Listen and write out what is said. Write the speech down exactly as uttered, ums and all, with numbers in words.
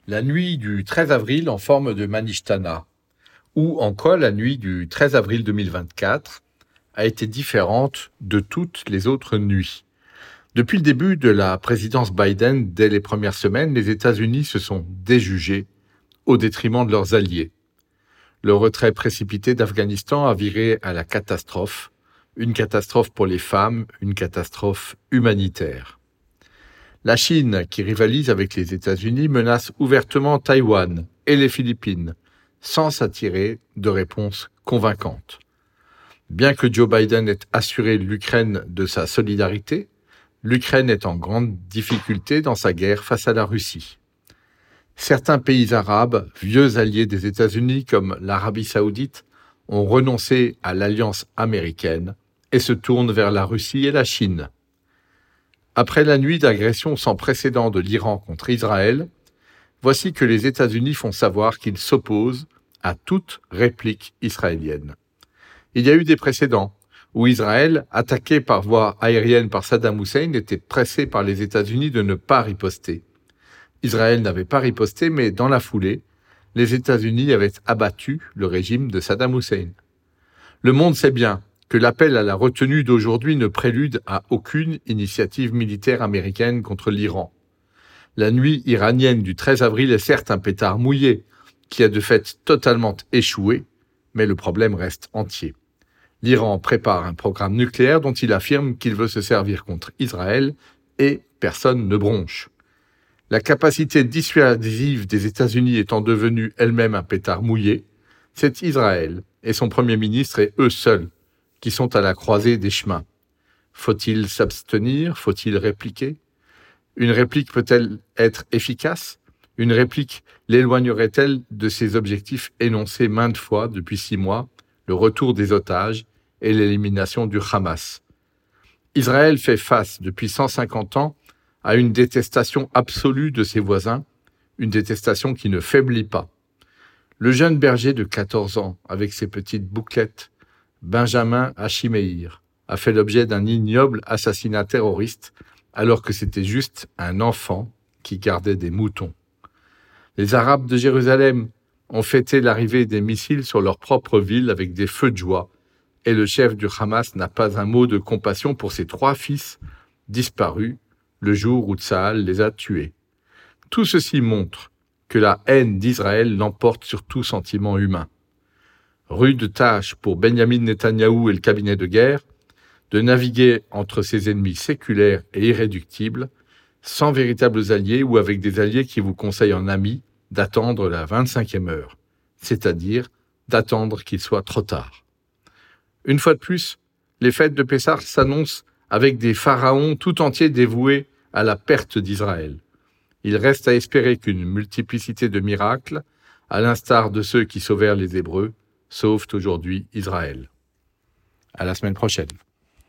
La nuit du treize avril en forme de Manishtana, ou en quoi la nuit du treize avril deux mille vingt-quatre a été différente de toutes les autres nuits. Depuis le début de la présidence Biden, dès les premières semaines, les États-Unis se sont déjugés au détriment de leurs alliés. Le retrait précipité d'Afghanistan a viré à la catastrophe, une catastrophe pour les femmes, une catastrophe humanitaire. La Chine, qui rivalise avec les États-Unis, menace ouvertement Taïwan et les Philippines, sans s'attirer de réponses convaincantes. Bien que Joe Biden ait assuré l'Ukraine de sa solidarité, l'Ukraine est en grande difficulté dans sa guerre face à la Russie. Certains pays arabes, vieux alliés des États-Unis comme l'Arabie saoudite, ont renoncé à l'alliance américaine et se tournent vers la Russie et la Chine. Après la nuit d'agression sans précédent de l'Iran contre Israël, voici que les États-Unis font savoir qu'ils s'opposent à toute réplique israélienne. Il y a eu des précédents où Israël, attaqué par voie aérienne par Saddam Hussein, était pressé par les États-Unis de ne pas riposter. Israël n'avait pas riposté, mais dans la foulée, les États-Unis avaient abattu le régime de Saddam Hussein. Le monde sait bien que l'appel à la retenue d'aujourd'hui ne prélude à aucune initiative militaire américaine contre l'Iran. La nuit iranienne du treize avril est certes un pétard mouillé, qui a de fait totalement échoué, mais le problème reste entier. L'Iran prépare un programme nucléaire dont il affirme qu'il veut se servir contre Israël et personne ne bronche. La capacité dissuasive des États-Unis étant devenue elle-même un pétard mouillé, c'est Israël et son Premier ministre et eux seuls qui sont à la croisée des chemins. Faut-il s'abstenir? Faut-il répliquer? Une réplique peut-elle être efficace? Une réplique l'éloignerait-elle de ses objectifs énoncés maintes fois depuis six mois, le retour des otages et l'élimination du Hamas? Israël fait face depuis cent cinquante ans à une détestation absolue de ses voisins, une détestation qui ne faiblit pas. Le jeune berger de quatorze ans, avec ses petites bouclettes, Benjamin Hachimeir, a fait l'objet d'un ignoble assassinat terroriste, alors que c'était juste un enfant qui gardait des moutons. Les Arabes de Jérusalem ont fêté l'arrivée des missiles sur leur propre ville avec des feux de joie, et le chef du Hamas n'a pas un mot de compassion pour ses trois fils disparus le jour où Tsahal les a tués. Tout ceci montre que la haine d'Israël l'emporte sur tout sentiment humain. Rude tâche pour Benyamin Netanyahou et le cabinet de guerre de naviguer entre ses ennemis séculaires et irréductibles, sans véritables alliés ou avec des alliés qui vous conseillent en amis d'attendre la vingt-cinquième heure, c'est-à-dire d'attendre qu'il soit trop tard. Une fois de plus, les fêtes de Pessah s'annoncent avec des pharaons tout entiers dévoués à la perte d'Israël. Il reste à espérer qu'une multiplicité de miracles, à l'instar de ceux qui sauvèrent les Hébreux, sauvent aujourd'hui Israël. À la semaine prochaine.